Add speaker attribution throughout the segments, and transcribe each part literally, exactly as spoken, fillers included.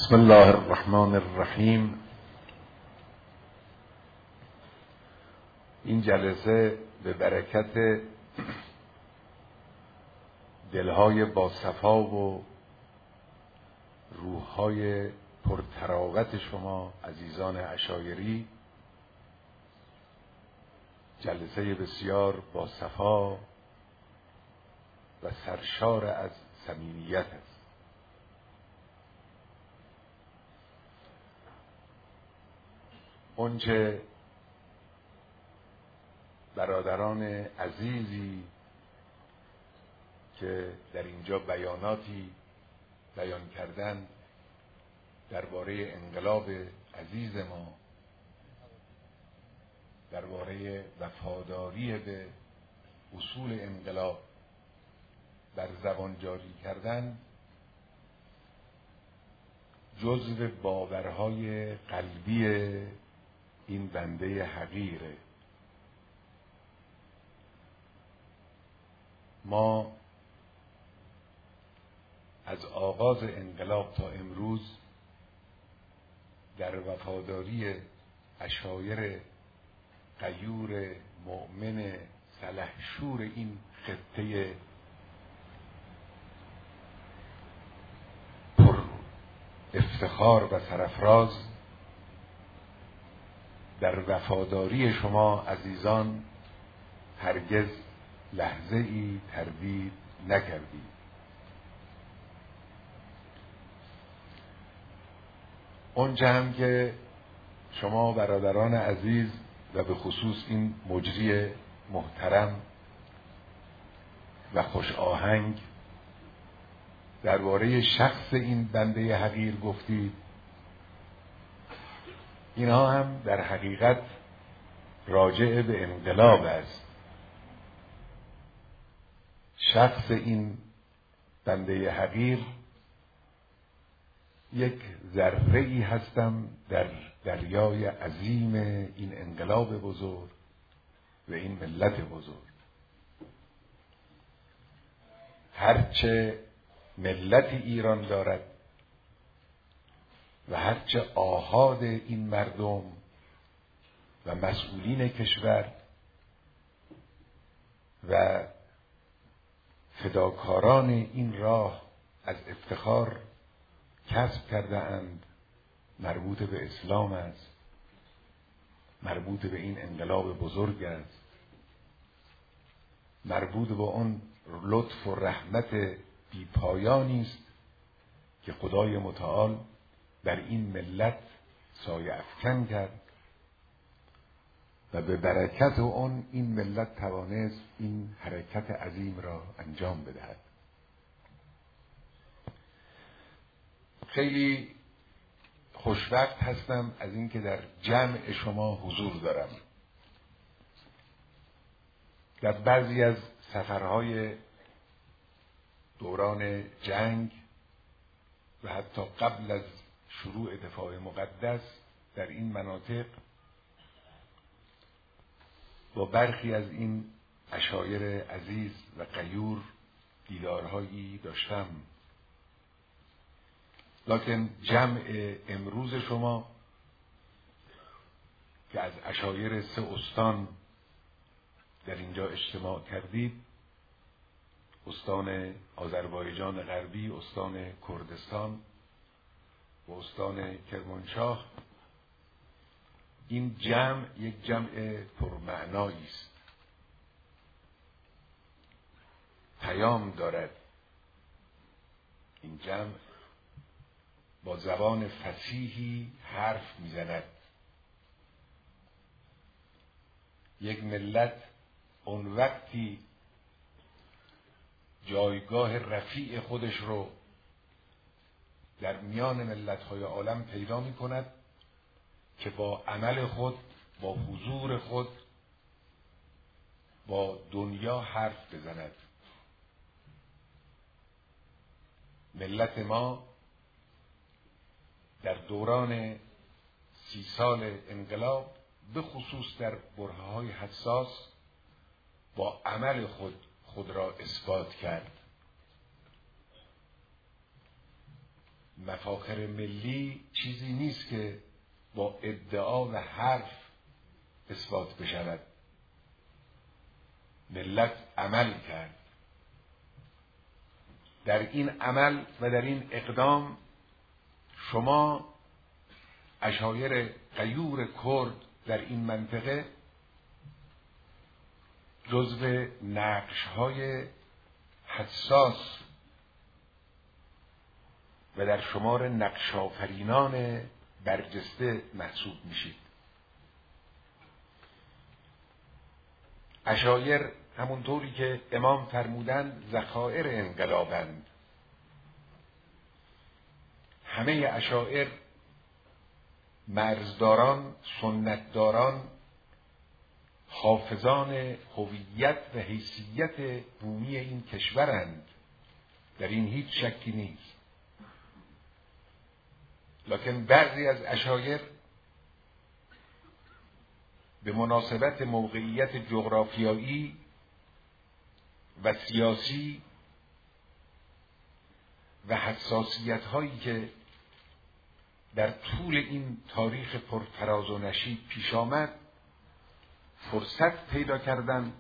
Speaker 1: بسم الله الرحمن الرحیم. این جلسه به برکت دلهای باصفا و روحهای پرتراوت شما عزیزان عشایری جلسه بسیار باصفا و سرشار از صمیمیت است. اونچه برادران عزیزی که در اینجا بیاناتی بیان کردن درباره انقلاب عزیز ما، درباره وفاداری به اصول انقلاب بر زبان جاری کردن، جزو باورهای قلبی این بنده حقیره. ما از آغاز انقلاب تا امروز در وفاداری عشایر غیور مؤمن سلحشور این خطه پر افتخار و سرافراز در وفاداری شما عزیزان هرگز لحظه ای تردید نکردید. اونچه هم که شما برادران عزیز و به خصوص این مجری محترم و خوش آهنگ درباره شخص این بنده حقیر گفتید، اینها هم در حقیقت راجع به انقلاب است. شخص این بنده حقیر یک ذره ای هستم در دریای عظیم این انقلاب بزرگ و این ملت بزرگ. هرچه ملت ایران دارد و هرچه آحاد این مردم و مسئولین کشور و فداکاران این راه از افتخار کسب کرده اند مربوط به اسلام است، مربوط به این انقلاب بزرگ است، مربوط به اون لطف و رحمت بی پایانی است که خدای متعال بر این ملت سایه افکن کرد و به برکت اون این ملت توانست این حرکت عظیم را انجام بدهد. خیلی خوشوقت هستم از اینکه در جمع شما حضور دارم. در بعضی از سفرهای دوران جنگ و حتی قبل از شروع دفاع مقدس در این مناطق با برخی از این عشایر عزیز و غیور دیدارهایی داشتم، لکن جمع امروز شما که از عشایر سه استان در اینجا اجتماع کردید، استان آذربایجان غربی، استان کردستان و استان کرمانشاه، این جمع یک جمع پرمعنایی است. پیام دارد. این جمع با زبان فصیحی حرف میزند. یک ملت اون وقتی جایگاه رفیع خودش رو در میان ملت‌های عالم پیدا می‌کند که با عمل خود، با حضور خود، با دنیا حرف بزند. ملت ما در دوران سی سال انقلاب به خصوص در برهه‌های حساس با عمل خود خود را اثبات کرد. مفاخر ملی چیزی نیست که با ادعا و حرف اثبات بشود. ملت عمل کرد. در این عمل و در این اقدام شما عشایر غیور کرد در این منطقه جزو نقش‌های حساس و در شمار نقش‌آفرینان برجسته محسوب میشید. عشایر همونطوری که امام فرمودند ذخایر انقلابند. همه عشایر مرزداران، سنتداران، حافظان هویت و حیثیت بومی این کشورند. در این هیچ شکی نیست. لکن بعضی از عشایر به مناسبت موقعیت جغرافیایی و سیاسی و حساسیت هایی که در طول این تاریخ پرفراز و نشیب پیش آمد فرصت پیدا کردند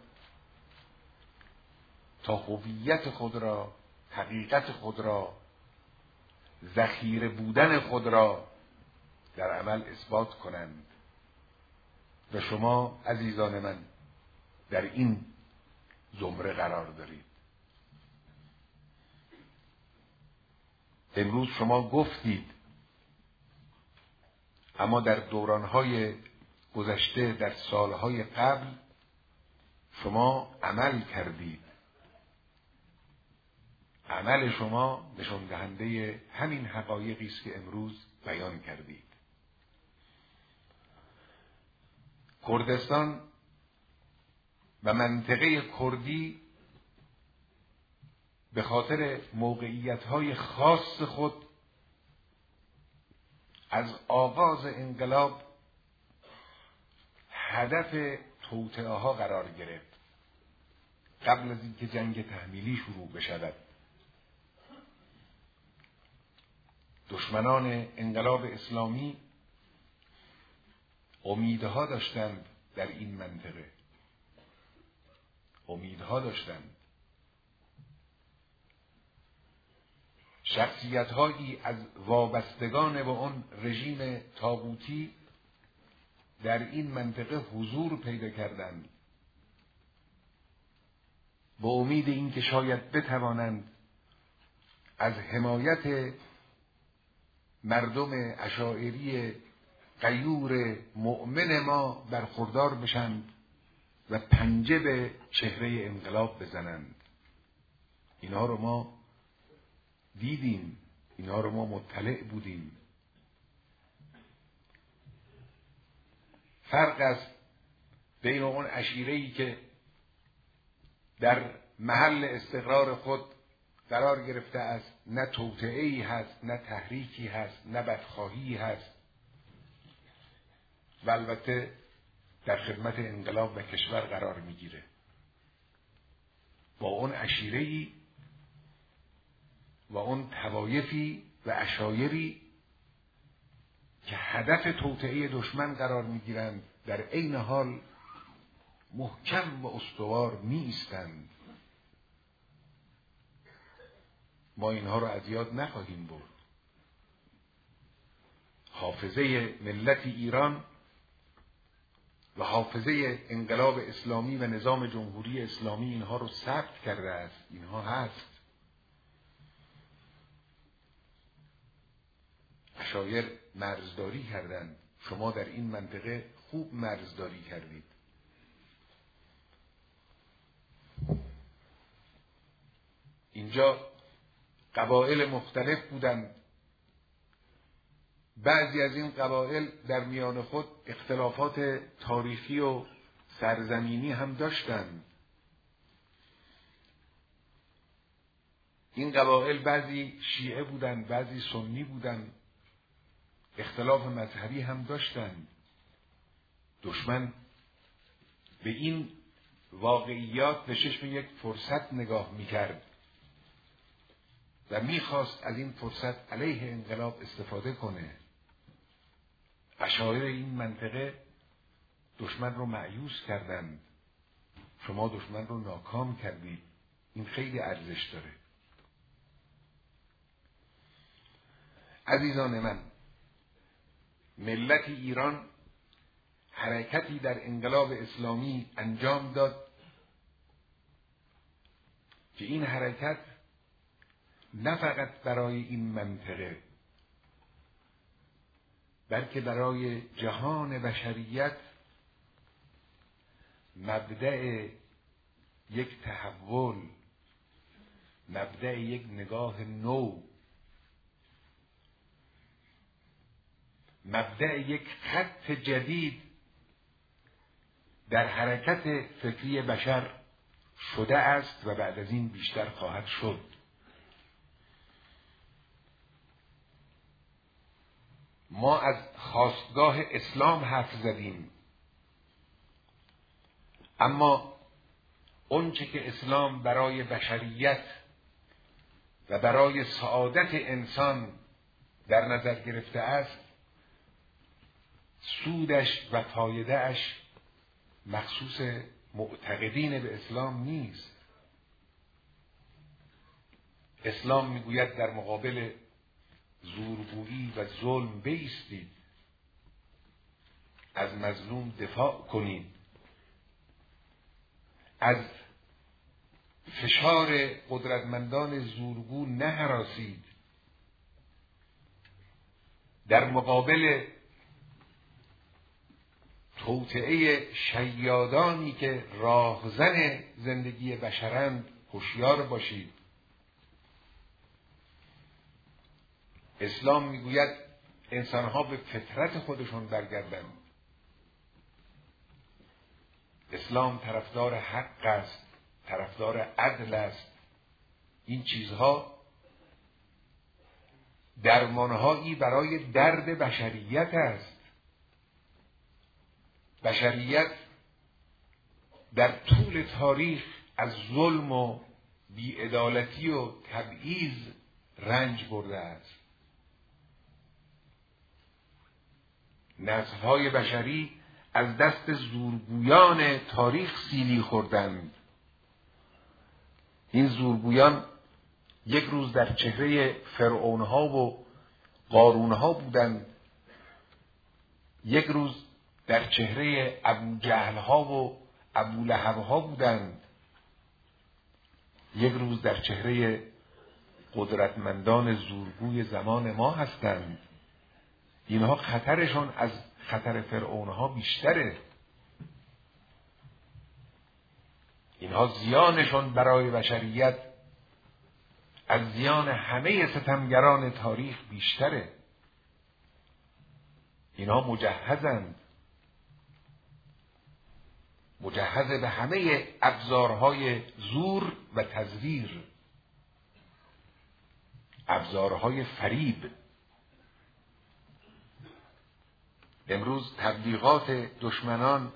Speaker 1: تا هویت خود را، حقیقت خود را، ذخیره بودن خود را در عمل اثبات کنند. و شما عزیزان من در این زمره قرار دارید. امروز شما گفتید، اما در دورانهای گذشته، در سالهای قبل شما عمل کردید. عمل شما نشان دهنده همین حقایقی است که امروز بیان کردید. کردستان و منطقه کردی به خاطر موقعیت‌های خاص خود از آغاز انقلاب هدف توطئه‌ها قرار گرفت. قبل از اینکه جنگ تحمیلی شروع بشود، دشمنان انقلاب اسلامی امیدها داشتند در این منطقه. امیدها داشتند. شخصیت‌هایی از وابستگان به اون رژیم طاغوتی در این منطقه حضور پیدا کردند با امید اینکه شاید بتوانند از حمایت مردم اشاعری غیور مؤمن ما برخوردار بشند و پنجه به چهره انقلاب بزنند. اینها رو ما دیدیم، اینها رو ما مطلع بودیم. فرق است بین اون عشیره‌ای که در محل استقرار خود قرار گرفته است، نه توطئه‌ای هست، نه تحریکی هست، نه بدخواهی هست، و البته در خدمت انقلاب و کشور قرار میگیره، با اون عشیره‌ای و اون طوایفی و عشایری که هدف توطئه دشمن قرار میگیرند، در عین حال محکم و استوار می ایستند. ما اینها رو از یاد نخواهیم برد. حافظه ملت ایران و حافظه انقلاب اسلامی و نظام جمهوری اسلامی اینها رو ثبت کرده است. اینها هست. عشایر مرزداری کردند. شما در این منطقه خوب مرزداری کردید. اینجا قبایل مختلف بودند. بعضی از این قبایل در میان خود اختلافات تاریخی و سرزمینی هم داشتند. این قبایل بعضی شیعه بودند، بعضی سنی بودند، اختلاف مذهبی هم داشتند. دشمن به این واقعیات به چشم یک فرصت نگاه میکرد و میخواست از این فرصت علیه انقلاب استفاده کنه. اشاعره این منطقه دشمن رو مأیوس کردند، شما دشمن رو ناکام کردید. این خیلی ارزش داره. عزیزان من، ملت ایران حرکتی در انقلاب اسلامی انجام داد که این حرکت نه فقط برای این منطقه بلکه برای جهان بشریت مبدأ یک تحول، مبدأ یک نگاه نو، مبدأ یک خط جدید در حرکت فکری بشر شده است و بعد از این بیشتر خواهد شد. ما از خاستگاه اسلام حرف زدیم، اما اونچه که اسلام برای بشریت و برای سعادت انسان در نظر گرفته است، سودش و فایدهش مخصوص معتقدین به اسلام نیست. اسلام میگوید در مقابل زورگویی و ظلم بایستید، از مظلوم دفاع کنید، از فشار قدرتمندان زورگو نهراسید، در مقابل توطئه شیادانی که راهزن زندگی بشرند هوشیار باشید. اسلام میگوید انسانها به فطرت خودشون برگردند. اسلام طرفدار حق است، طرفدار عدل است. این چیزها درمانهایی برای درد بشریت است. بشریت در طول تاریخ از ظلم و بی‌عدالتی و تبعیض رنج برده است. نسل‌های بشری از دست زورگویان تاریخ سیلی خوردند. این زورگویان یک روز در چهره فرعونها و قارونها بودند، یک روز در چهره ابوجهلها و ابولهبها بودند، یک روز در چهره قدرتمندان زورگوی زمان ما هستند. اینها خطرشون از خطر فرعونها بیشتره. اینها زیانشون برای بشریت از زیان همه ستمگران تاریخ بیشتره. اینها مجهزند، مجهز به همه ابزارهای زور و تزویر، ابزارهای فریب. امروز تبلیغات دشمنان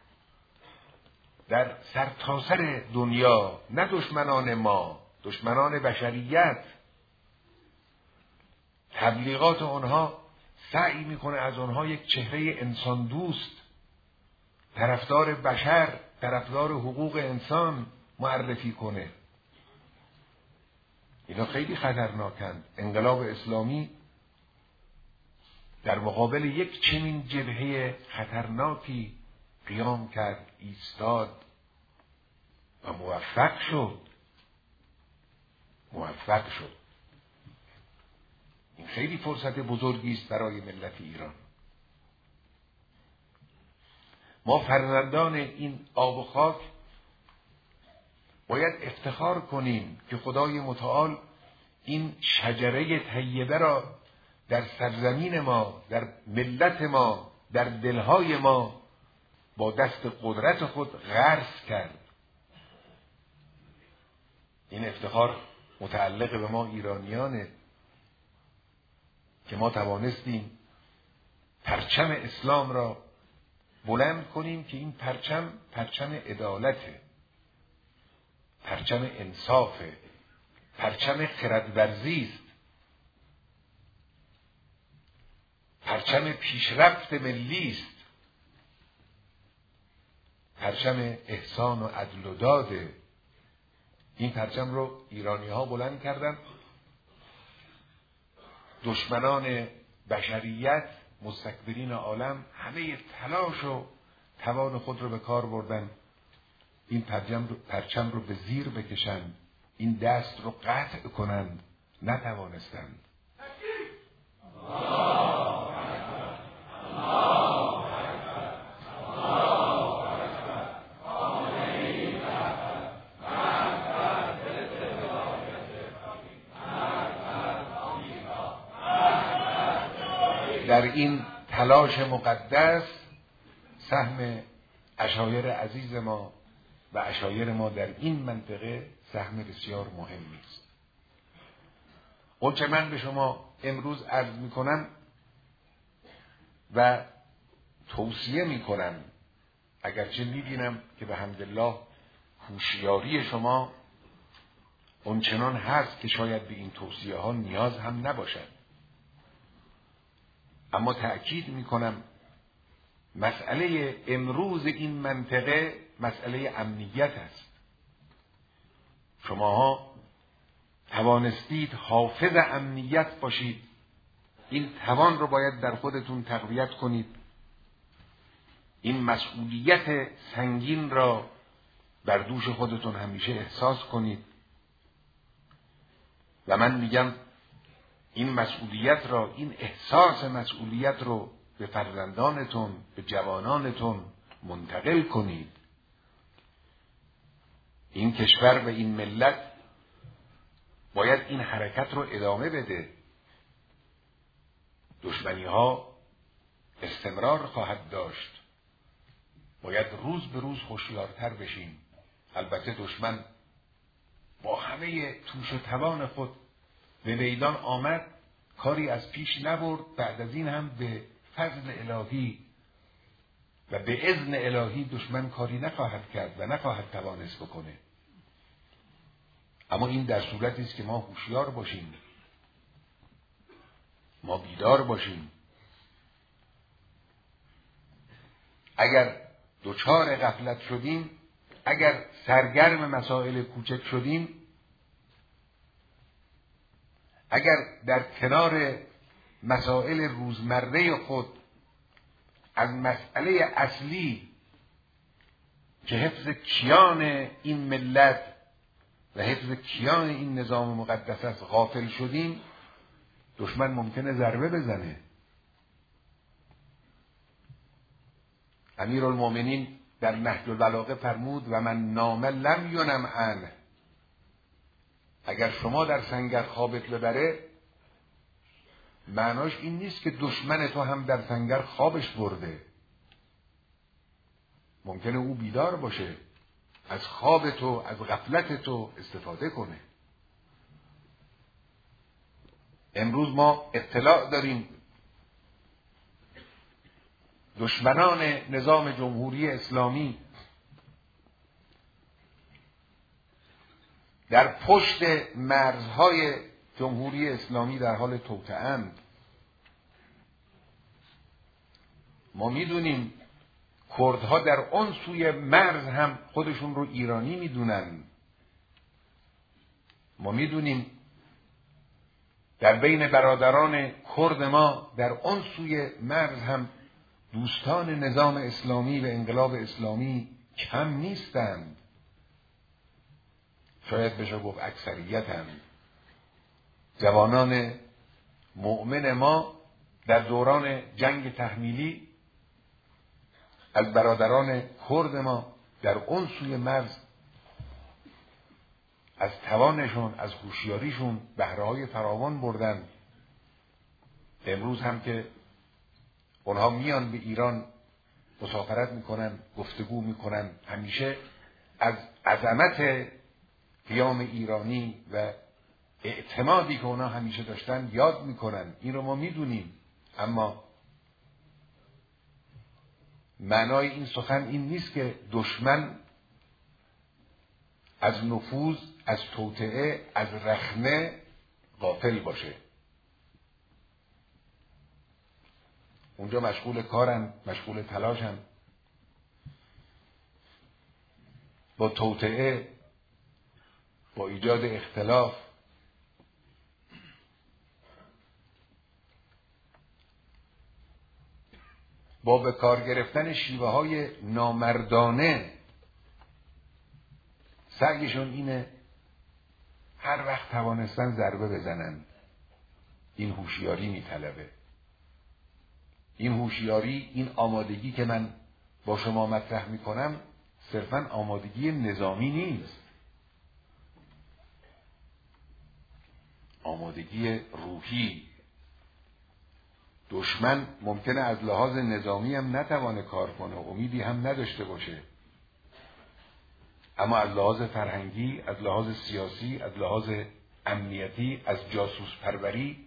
Speaker 1: در سرتاسر دنیا، نه دشمنان ما، دشمنان بشریت، تبلیغات آنها سعی میکنه از آنها یک چهره انسان دوست، طرفدار بشر، طرفدار حقوق انسان معرفی کنه. اینا خیلی خطرناکند. انقلاب اسلامی در مقابل یک چنین جبهه خطرناکی قیام کرد، ایستاد و موفق شد. موفق شد. این خیلی فرصت بزرگی است برای ملت ایران. ما فرزندان این آب و خاک باید افتخار کنیم که خدای متعال این شجره طیبه را در سرزمین ما، در ملت ما، در دلهای ما با دست قدرت خود غرس کرد. این افتخار متعلق به ما ایرانیانه که ما توانستیم پرچم اسلام را بلند کنیم که این پرچم پرچم عدالته، پرچم انصافه، پرچم خردورزی است، پرچم پیشرفت ملی است، پرچم احسان و عدل و داده. این پرچم رو ایرانی ها بلند کردن، دشمنان بشریت، مستکبرین عالم همه تلاش و توان خود رو به کار بردن این پرچم رو, پرچم رو به زیر بکشند، این دست رو قطع کنند، نتوانستند. در این تلاش مقدس سهم عشایر عزیز ما و عشایر ما در این منطقه سهم بسیار مهمی است. اون چه من به شما امروز عرض می کنم و توصیه می کنم، اگرچه می بینم که به حمدالله هوشیاری شما اونچنان هست که شاید به این توصیه ها نیاز هم نباشد، اما تأکید می کنم مسئله امروز این منطقه مسئله امنیت است. شماها توانستید حافظ امنیت باشید، این توان رو باید در خودتون تقویت کنید، این مسئولیت سنگین را بر دوش خودتون همیشه احساس کنید و من میگم این مسئولیت را، این احساس مسئولیت رو به فرزندانتون، به جوانانتون منتقل کنید. این کشور و این ملت باید این حرکت رو ادامه بده. دشمنی ها استمرار خواهد داشت، باید روز به روز هوشیارتر بشیم. البته دشمن با همه توش و توان خود به میدان آمد، کاری از پیش نبرد، بعد از این هم به فضل الهی و به اذن الهی دشمن کاری نخواهد کرد و نخواهد توانست بکنه. اما این در صورتی است که ما هوشیار باشیم، ما بیدار باشیم. اگر دچار غفلت شدیم، اگر سرگرم مسائل کوچک شدیم، اگر در کنار مسائل روزمره خود از مسئله اصلی که حفظ کیان این ملت و حفظ کیان این نظام مقدس است غافل شدیم، دشمن ممکنه ضربه بزنه. امیرالمومنین در نهج البلاغه فرمود و من نام لم ینم عنه. اگر شما در سنگر خوابت ببره، معناش این نیست که دشمن تو هم در سنگر خوابش برده. ممکنه او بیدار باشه، از خواب تو، از غفلت تو استفاده کنه. امروز ما اطلاع داریم دشمنان نظام جمهوری اسلامی در پشت مرزهای جمهوری اسلامی در حال توطئه‌اند. ما میدونیم کردها در اون سوی مرز هم خودشون رو ایرانی میدونن. ما میدونیم در بین برادران کرد ما در اون سوی مرز هم دوستان نظام اسلامی و انقلاب اسلامی کم نیستند. شاید بشه گفت اکثریتند. جوانان مؤمن ما در دوران جنگ تحمیلی از برادران کرد ما در اون سوی مرز از توانشون، از هوشیاریشون بهره‌های فراوان بردن. امروز هم که اونها میان به ایران مسافرت میکنن، گفتگو میکنن، همیشه از عظمت قیام ایرانی و اعتمادی که اونها همیشه داشتن یاد میکنن. این رو ما میدونیم، اما معنای این سخن این نیست که دشمن از نفوذ، از توطئه، از رخنه غافل باشه. اونجا مشغول کارن، مشغول تلاشن، با توطئه، با ایجاد اختلاف، با به کار گرفتن شیوه های نامردانه. سعیشون اینه هر وقت توانستن ضربه بزنن. این هوشیاری میطلبه. این هوشیاری، این آمادگی که من با شما مطرح میکنم صرفاً آمادگی نظامی نیست، آمادگی روحی. دشمن ممکنه از لحاظ نظامی هم نتوانه کار کنه، امیدی هم نداشته باشه، اما از لحاظ فرهنگی، از لحاظ سیاسی، از لحاظ امنیتی، از جاسوس پروری،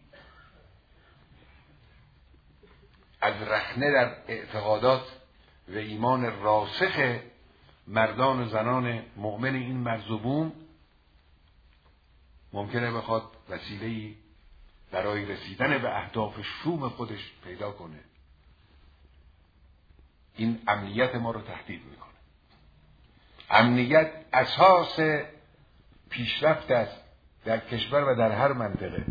Speaker 1: از رخنه در اعتقادات و ایمان راسخ مردان و زنان مؤمن این مرز و بوم، ممکنه بخواد وسیله‌ای برای رسیدن به اهداف شوم خودش پیدا کنه. این امنیت ما رو تهدید میکنه. امنیت اساس پیشرفت است در کشور و در هر منطقه.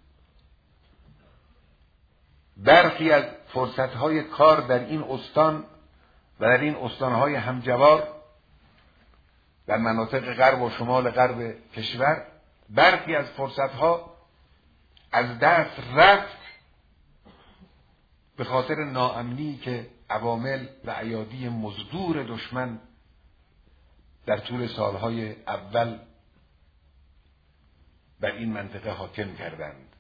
Speaker 1: برخی از فرصتهای کار در این استان و در این استانهای همجوار در مناطق غرب و شمال غرب کشور، برخی از فرصتها از دست رفت به خاطر ناامنی که عوامل و ایادی مزدور دشمن در طول سالهای اول بر این منطقه حاکم کردند.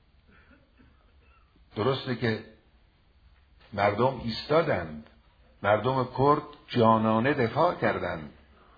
Speaker 1: درسته که مردم ایستادند، مردم کرد جانانه دفاع کردند،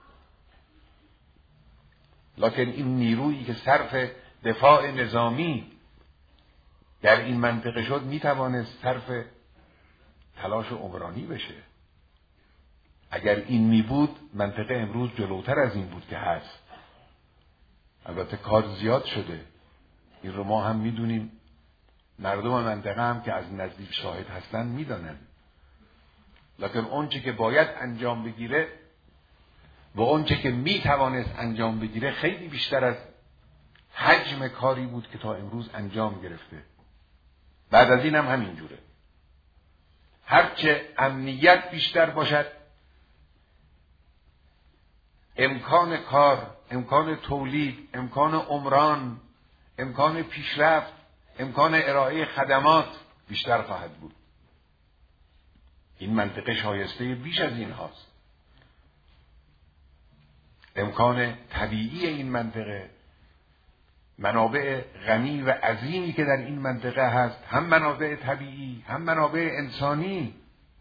Speaker 1: لکن این نیرویی که صرف دفاع نظامی در این منطقه شد میتوانست صرف تلاش عمرانی بشه. اگر این می بود منطقه امروز جلوتر از این بود که هست. البته کار زیاد شده، این رو ما هم میدونیم، مردم منطقه هم که از نزدیک شاهد هستن میدانن، لکن اونچه که باید انجام بگیره و اونچه که میتوانست انجام بگیره خیلی بیشتر از حجم کاری بود که تا امروز انجام گرفته. بعد از این هم همینجوره. هرچه امنیت بیشتر باشد، امکان کار، امکان تولید، امکان عمران، امکان پیشرفت، امکان ارائه خدمات بیشتر خواهد بود. این منطقه شایسته بیش از این هاست. امکان طبیعی این منطقه، منابع غنی و عظیمی که در این منطقه هست، هم منابع طبیعی هم منابع انسانی،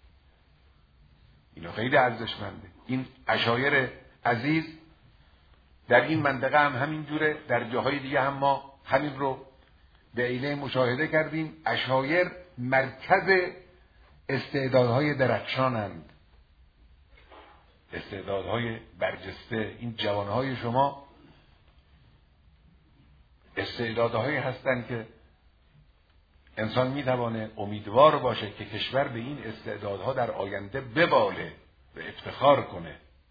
Speaker 1: اینا خیلی ارزشمنده. این عشایر عزیز در این منطقه هم همین جوره، در جاهای دیگه هم ما همین رو به عینه مشاهده کردیم. عشایر مرکز استعدادهای درخشانند، استعدادهای برجسته. این جوانهای شما استعدادهایی هستند که انسان میتوانه امیدوار باشه که کشور به این استعدادها در آینده بباله و افتخار کنه.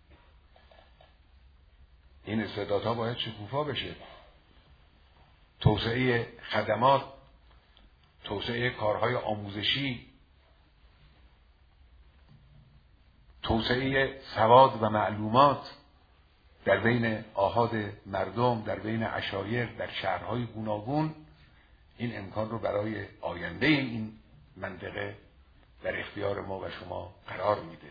Speaker 1: این استعدادها باید شکوفا بشه. توسعه خدمات، توسعه کارهای آموزشی، توسعه سواد و معلومات در بین آحاد مردم، در بین عشایر، در شهرهای گوناگون، این امکان رو برای آینده این منطقه در اختیار ما و شما قرار میده.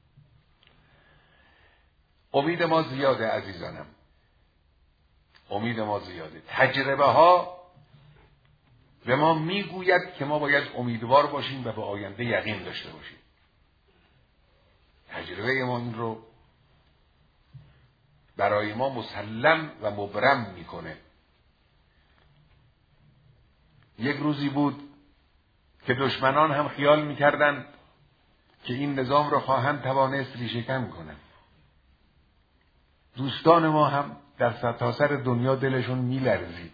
Speaker 1: امید ما زیاده عزیزانم، امید ما زیاده. تجربه ها به ما میگوید که ما باید امیدوار باشیم و به آینده یقین داشته باشیم. تجربه ما این رو برای ما مسلم و مبرم میکنه. یک روزی بود که دشمنان هم خیال میکردند که این نظام رو خواهند توانست ریشه‌کن کنند. دوستان ما هم در سرتاسر دنیا دلشون میلرزید.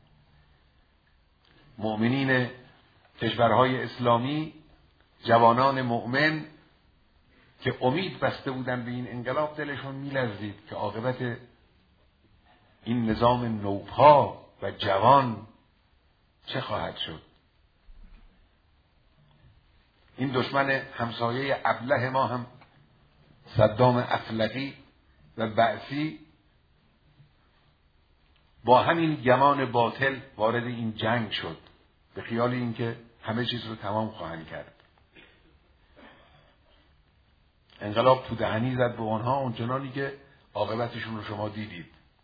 Speaker 1: مؤمنین کشورهای اسلامی، جوانان مؤمن که امید بسته بودن به این انقلاب، دلشون میلرزید که عاقبت این نظام نوپا و جوان چه خواهد شد. این دشمن همسایه ابله ما هم صدام افلقی و بعثی با همین گمان باطل وارد این جنگ شد، به خیال اینکه همه چیز رو تمام خواهند کرد. انقلاب تو دهنی زد به آنها، اونچنانی که عاقبتشون رو شما دیدید.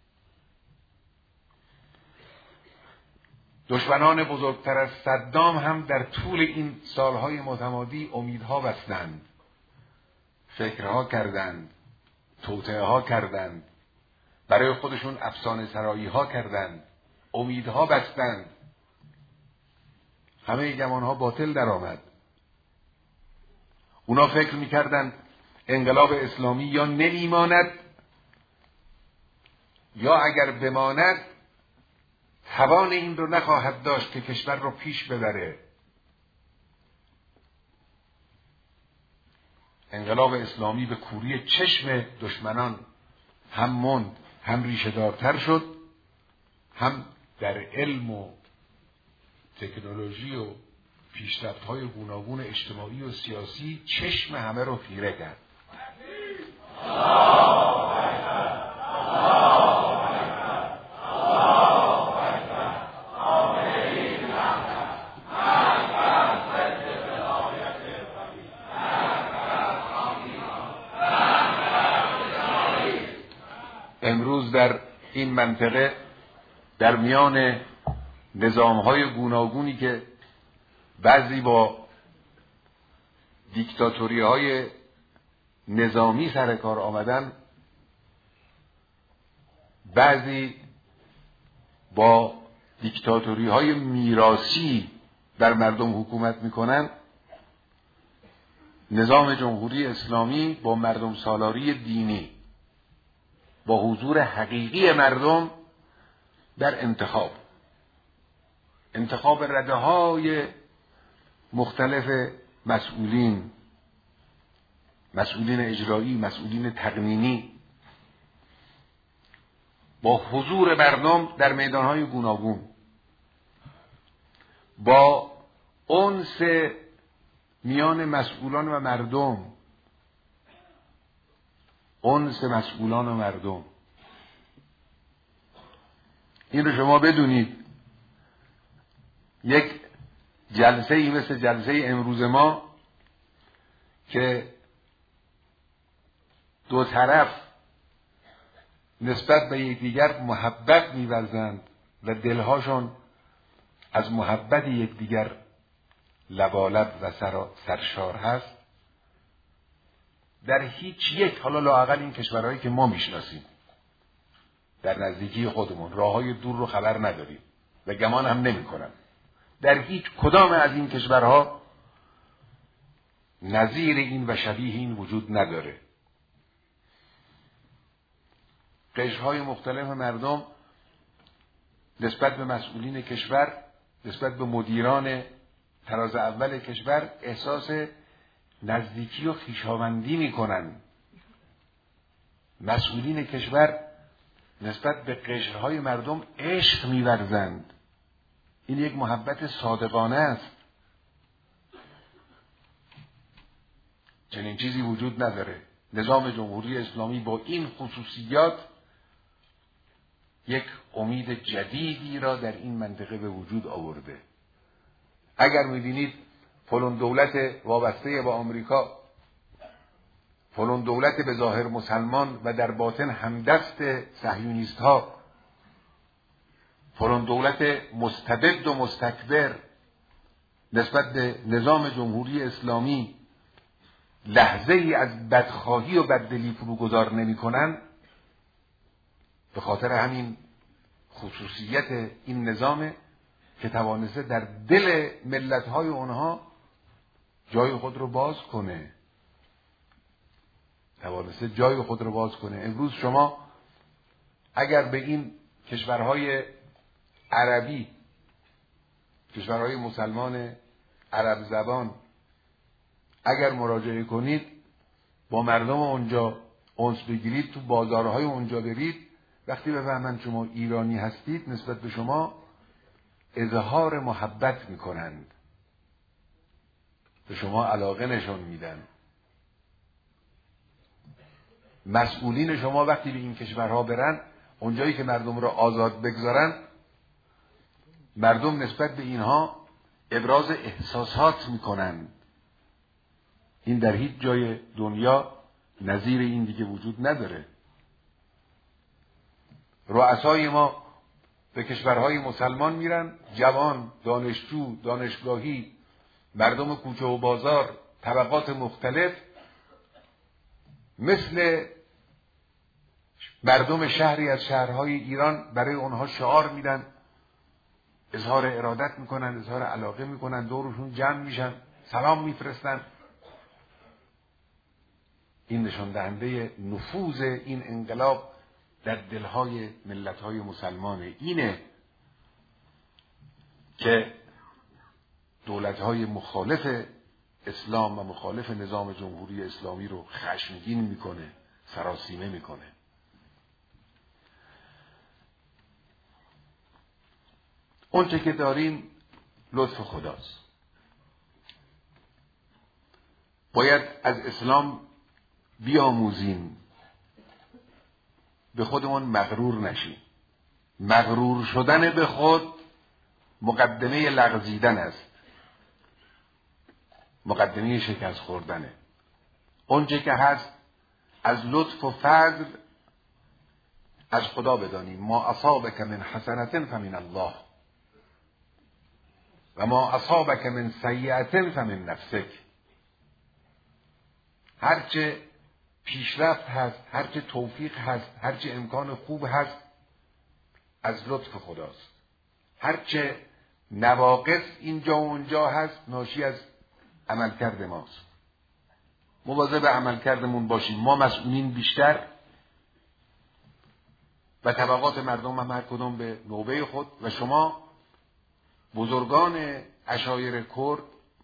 Speaker 1: دشمنان بزرگتر از صدام هم در طول این سالهای متمادی امیدها بستند، فکرها کردند، توطئه ها کردند، برای خودشون افسانه سرایی ها کردند، امیدها بستند. همه گمانها باطل در آمد. اونا فکر میکردند انقلاب اسلامی یا نمیماند یا اگر بماند توان این رو نخواهد داشت که کشور رو پیش ببره. انقلاب اسلامی به کوری چشم دشمنان هم ماند، هم ریشه دارتر شد، هم در علم و تکنولوژی و پیشرفت‌های گوناگون اجتماعی و سیاسی چشم همه رو خیره کرد. امروز در این منطقه در میان نظام‌های گوناگونی که بعضی با دیکتاتوری‌های نظامی سر کار آمدن، بعضی با دیکتاتوری‌های میراثی در مردم حکومت می‌کنن، نظام جمهوری اسلامی با مردم سالاری دینی، با حضور حقیقی مردم در انتخاب انتخاب رده‌های مختلف مسئولین، مسئولین اجرایی، مسئولین تقنینی، با حضور مردم در میدانهای گوناگون، با انس میان مسئولان و مردم، انس مسئولان و مردم. این رو شما بدونید، یک جلسه ای مثل جلسه امروز ما که دو طرف نسبت به یکدیگر محبت می‌ورزند و دلهاشون از محبت یکدیگر لبالب و سرشار هست، در هیچ یک، حالا لااقل این کشورهایی که ما میشناسیم در نزدیکی خودمون، راههای دور رو خبر نداریم و گمان هم نمی کنم، در هیچ کدام از این کشورها نظیر این و شبیه این وجود نداره. قشرهای مختلف مردم نسبت به مسئولین کشور، نسبت به مدیران تراز اول کشور احساس نزدیکی و خویشاوندی میکنن. مسئولین کشور نسبت به قشرهای مردم عشق میورزند. این یک محبت صادقانه است. چنین چیزی وجود نداره. نظام جمهوری اسلامی با این خصوصیات یک امید جدیدی را در این منطقه به وجود آورده. اگر میبینید فلان دولت وابسته با آمریکا، فلان دولت به ظاهر مسلمان و در باطن همدست صهیونیست ها، فلان دولت مستبد و مستکبر نسبت به نظام جمهوری اسلامی لحظه ای از بدخواهی و بددلی فروگذار نمی کنن، به خاطر همین خصوصیت این نظام که توانسته در دل ملت‌های اونها جای خود رو باز کنه. توانسته جای خود رو باز کنه. امروز شما اگر به این کشورهای عربی، کشورهای مسلمان عرب زبان اگر مراجعه کنید، با مردم اونجا انس بگیرید، تو بازارهای اونجا برید، وقتی بفهمند شما ایرانی هستید نسبت به شما اظهار محبت میکنند، به شما علاقه نشون میدن. مسئولین شما وقتی به این کشورها برن، اونجایی که مردم را آزاد بگذارن، مردم نسبت به اینها ابراز احساسات میکنن. این در هیچ جای دنیا نظیر این دیگه وجود نداره. رؤسای ما به کشورهای مسلمان میرن، جوان، دانشجو، دانشگاهی، مردم کوچه و بازار، طبقات مختلف، مثل مردم شهری از شهرهای ایران برای اونها شعار میدن، اظهار ارادت میکنن، اظهار علاقه میکنن، دورشون جمع میشن، سلام میفرستن. این نشان دهنده نفوذ این انقلاب در دلهای ملتهای مسلمانه. اینه که دولتهای مخالف اسلام و مخالف نظام جمهوری اسلامی رو خشمگین میکنه، سراسیمه میکنه. اونچه که داریم لطف خداست. باید از اسلام بیاموزیم، به خودمون مغرور نشیم. مغرور شدن به خود مقدمه لغزیدن است، مقدمه شکست خوردنه. اونچه که هست از لطف و فضل از خدا بدانیم. ما اصابک من حسنة فمن الله و ما اصابک من سیئة فمن نفسک. هرچه پیشرفت هست، هرچه توفیق هست، هرچه امکان خوب هست، از لطف خداست. هرچه نواقص اینجا و اونجا هست، ناشی از عملکرد ماست. مواظب عملکردمون باشیم. ما مسئولین بیشتر و طبقات مردم هم هر کدوم به نوبه خود، و شما بزرگان عشایر کرد،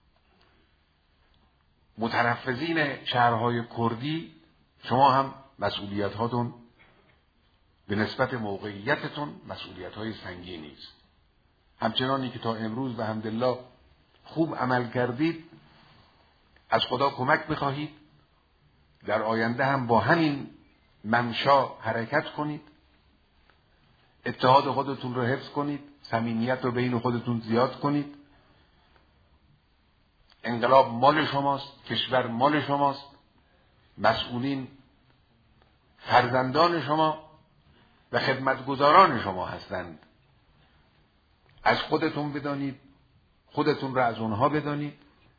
Speaker 1: متنفذین شهرهای کردی، شما هم مسئولیت هاتون به نسبت موقعیتتون مسئولیت های سنگینی است. همچنانی که تا امروز به حمدالله خوب عمل کردید، از خدا کمک بخواهید در آینده هم با همین منشا حرکت کنید، اتحاد خودتون رو حفظ کنید، صمیمیت رو بین خودتون زیاد کنید. انقلاب مال شماست، کشور مال شماست، مسئولین فرزندان شما و خدمتگزاران شما هستند. از خودتون بدانید، خودتون را از اونها بدانید.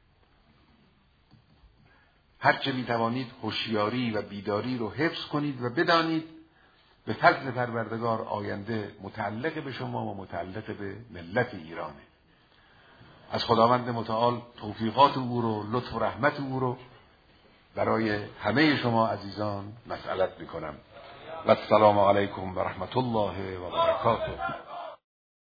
Speaker 1: هرچه میتوانید هوشیاری و بیداری رو حفظ کنید و بدانید به فضل پروردگار آینده متعلق به شما و متعلق به ملت ایرانه. از خداوند متعال توفیقات او رو، لطف و رحمت او رو برای همه شما عزیزان مسئلت میکنم. و السلام علیکم و رحمت الله و برکاته.